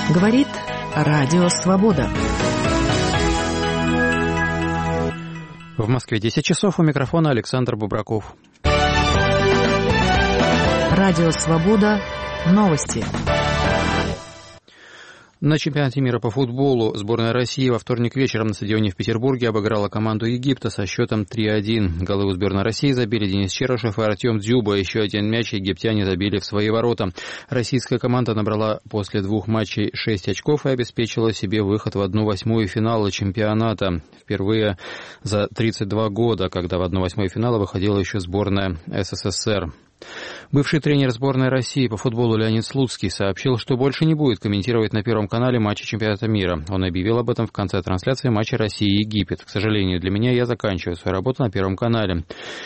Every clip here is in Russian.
Говорит Радио Свобода. В Москве 10 часов, у микрофона Александр Бубраков. Радио Свобода. Новости. На чемпионате мира по футболу сборная России во вторник вечером на стадионе в Петербурге обыграла команду Египта со счетом 3-1. Голы у сборной России забили Денис Черышев и Артем Дзюба. Еще один мяч египтяне забили в свои ворота. Российская команда набрала после двух матчей 6 очков и обеспечила себе выход в 1/8 финала чемпионата. Впервые за 32 года, когда в 1/8 финала выходила еще сборная СССР. Бывший тренер сборной России по футболу Леонид Слуцкий сообщил, что больше не будет комментировать на Первом канале матчи чемпионата мира. Он объявил об этом в конце трансляции матча России-Египет. К сожалению, для меня я заканчиваю свою работу на Первом канале.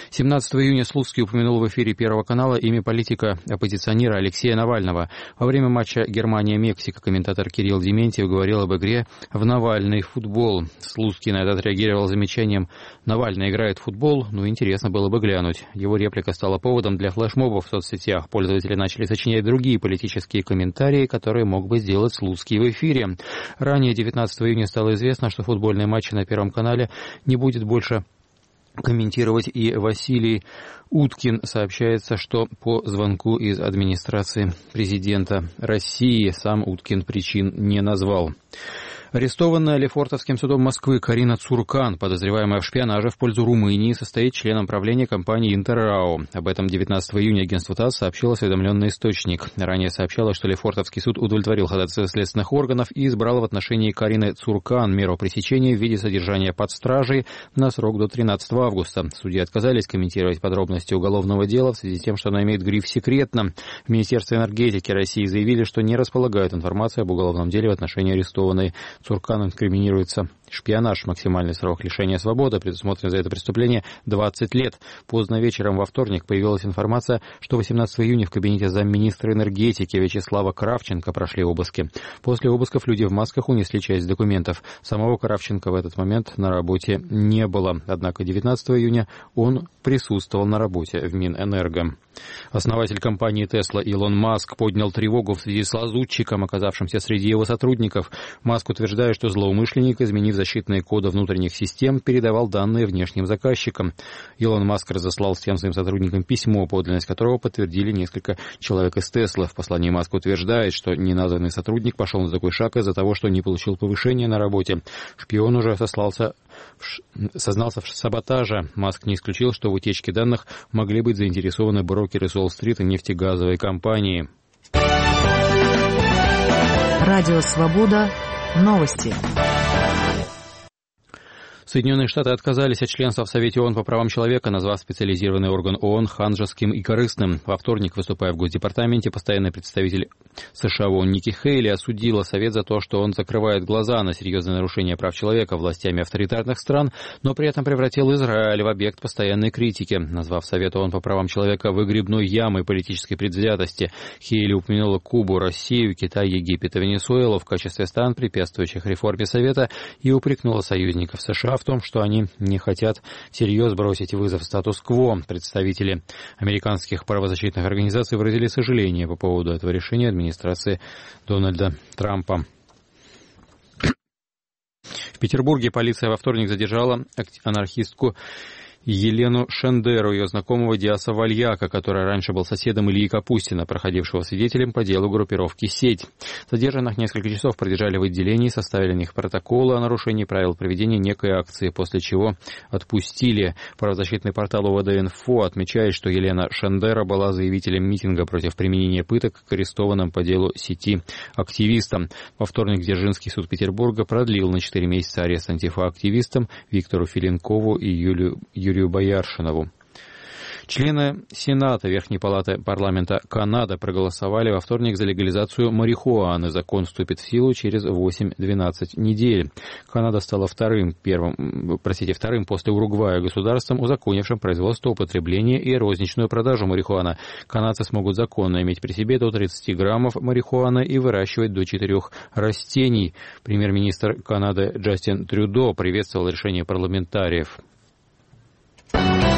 17 июня Слуцкий упомянул в эфире Первого канала имя политика-оппозиционера Алексея Навального. Во время матча Германия-Мексика комментатор Кирилл Дементьев говорил об игре в Навальный футбол. Слуцкий на это отреагировал замечанием: «Навальный играет в футбол, интересно было бы глянуть». Его реплика стала поводом для флешмобов в соцсетях. Пользователи начали сочинять другие политические комментарии, которые мог бы сделать Слуцкий в эфире. Ранее, 19 июня, стало известно, что футбольные матчи на Первом канале не будет больше комментировать и Василий Уткин. Сообщается, что по звонку из администрации президента России сам Уткин причин не назвал. Арестованная Лефортовским судом Москвы Карина Цуркан, подозреваемая в шпионаже в пользу Румынии, состоит членом правления компании «Интеррао». Об этом 19 июня агентству ТАСС сообщил осведомленный источник. Ранее сообщалось, что Лефортовский суд удовлетворил ходатайство следственных органов и избрал в отношении Карины Цуркан меру пресечения в виде содержания под стражей на срок до 13 августа. Судьи отказались комментировать подробности уголовного дела в связи с тем, что оно имеет гриф «секретно». В Министерстве энергетики России заявили, что не располагают информацией об уголовном деле в отношении арестованной Цуркан. Инкриминируется шпионаж. Максимальный срок лишения свободы, предусмотрен за это преступление, 20 лет. Поздно вечером во вторник появилась информация, что 18 июня в кабинете замминистра энергетики Вячеслава Кравченко прошли обыски. После обысков люди в масках унесли часть документов. Самого Кравченко в этот момент на работе не было. Однако 19 июня он присутствовал на работе в Минэнерго. Основатель компании Tesla Илон Маск поднял тревогу в связи с лазутчиком, оказавшимся среди его сотрудников. Маск утверждает, что злоумышленник, изменив защитные коды внутренних систем, передавал данные внешним заказчикам. Илон Маск разослал всем своим сотрудникам письмо, подлинность которого подтвердили несколько человек из Tesla. В послании Маск утверждает, что неназванный сотрудник пошел на такой шаг из-за того, что не получил повышения на работе. Шпион уже сознался в саботаже. Маск не исключил, что в утечке данных могли быть заинтересованы брокеры с Уолл-стрит и нефтегазовой компании. Радио Свобода. Новости. Соединенные Штаты отказались от членства в Совете ООН по правам человека, назвав специализированный орган ООН ханжеским и корыстным. Во вторник, выступая в Госдепартаменте, постоянный представитель США в ООН Ники Хейли осудила Совет за то, что он закрывает глаза на серьезные нарушения прав человека властями авторитарных стран, но при этом превратил Израиль в объект постоянной критики. Назвав Совет ООН по правам человека выгребной ямой политической предвзятости, Хейли упомянула Кубу, Россию, Китай, Египет и Венесуэлу в качестве стран, препятствующих реформе Совета, и упрекнула союзников США в том, что они не хотят всерьез бросить вызов статус-кво. Представители американских правозащитных организаций выразили сожаление по поводу этого решения администрации Дональда Трампа. В Петербурге полиция во вторник задержала анархистку Елену Шендеру, ее знакомого Диаса Вальяка, который раньше был соседом Ильи Капустина, проходившего свидетелем по делу группировки «Сеть». Задержанных несколько часов продержали в отделении, составили на них протоколы о нарушении правил проведения некой акции, после чего отпустили. Правозащитный портал УВД-Инфо отмечает, что Елена Шендера была заявителем митинга против применения пыток к арестованным по делу сети активистам. Во вторник Дзержинский суд Петербурга продлил на 4 месяца арест антифа-активистам Виктору Филинкову и Юрию Бояршинову. Члены Сената Верхней палаты парламента Канады проголосовали во вторник за легализацию марихуаны. Закон вступит в силу через 8-12 недель. Канада стала вторым после Уругвая государством, узаконившим производство, употребление и розничную продажу марихуаны. Канадцы смогут законно иметь при себе до 30 граммов марихуаны и выращивать до 4 растений. Премьер-министр Канады Джастин Трюдо приветствовал решение парламентариев.